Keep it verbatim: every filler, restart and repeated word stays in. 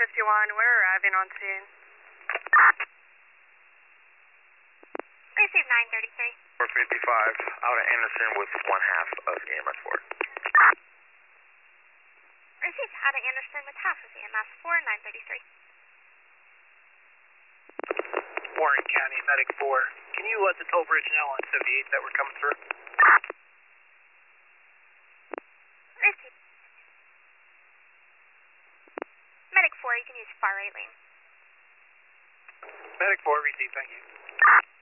fifty-one, we're arriving on scene. Receive nine thirty-three. four fifty-five, out of Anderson with one half of E M S four. Receive out of Anderson with half of E M S four, nine thirty-three. Warren County, Medic four. Can you let the toll bridge know on seventy-eight that we're coming through? Receive. Medic four, you can use far right lane. Medic four, receive, thank you.